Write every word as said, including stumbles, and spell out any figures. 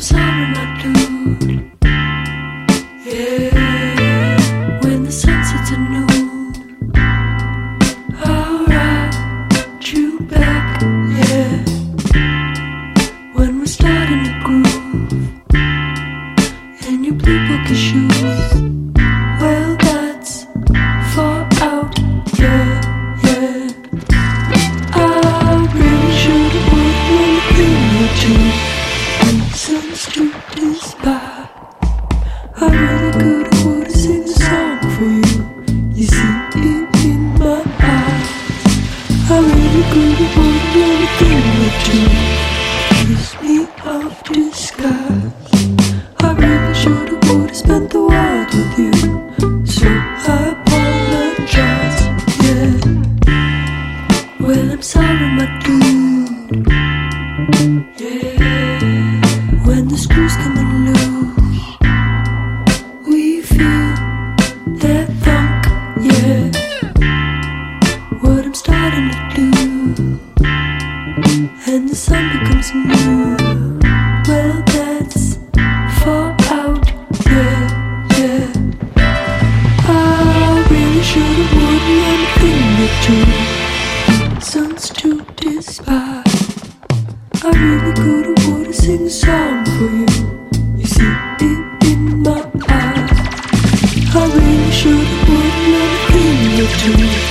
sorry, my dude. Yeah, when the sun sets at noon, I'll write you back. Yeah, when we're starting to groove, and your blue bookie shoes. Well, that's far out. Yeah, yeah. I really should've put one thing or two. Since to this bar, I really could've would've sing a song for you. You see it in my eyes. I really could've would've done a thing or two. Kiss me of disguise. I really should've would've spent the world with you. So I apologize. Yeah. Well, I'm sorry, my dude. Yeah. When the screws coming loose, we feel that funk, yeah. What I'm starting to do, and the sun becomes new. Well, that's far out, yeah, yeah. I really should've wouldn't anything or two. Sun's to despise. I really could've would've sing a song for you. You see it in my eyes. I really should've would've done a thing or two.